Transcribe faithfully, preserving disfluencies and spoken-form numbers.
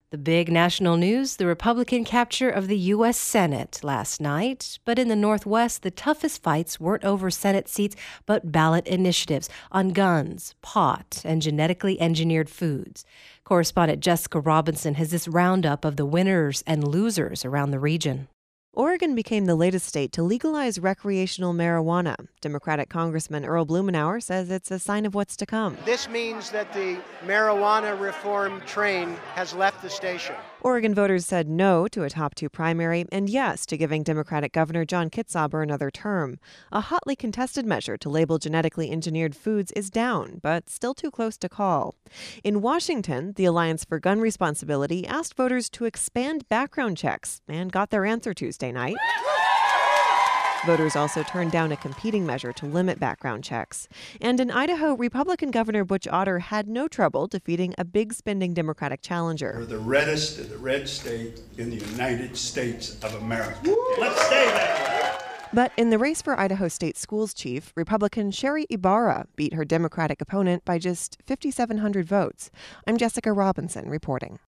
The big national news, the Republican capture of the U S Senate last night. But in the Northwest, the toughest fights weren't over Senate seats, but ballot initiatives on guns, pot, and genetically engineered foods. Correspondent Jessica Robinson has this roundup of the winners and losers around the region. Oregon became the latest state to legalize recreational marijuana. Democratic Congressman Earl Blumenauer says it's a sign of what's to come. This means that the marijuana reform train has left the station. Oregon voters said no to a top two primary and yes to giving Democratic Governor John Kitzhaber another term. A hotly contested measure to label genetically engineered foods is down, but still too close to call. In Washington, the Alliance for Gun Responsibility asked voters to expand background checks and got their answer Tuesday night. Voters also turned down a competing measure to limit background checks. And in Idaho, Republican Governor Butch Otter had no trouble defeating a big-spending Democratic challenger. We're the reddest of the red state in the United States of America. Let's stay that way. But in the race for Idaho State Schools chief, Republican Sherry Ibarra beat her Democratic opponent by just five thousand seven hundred votes. I'm Jessica Robinson reporting.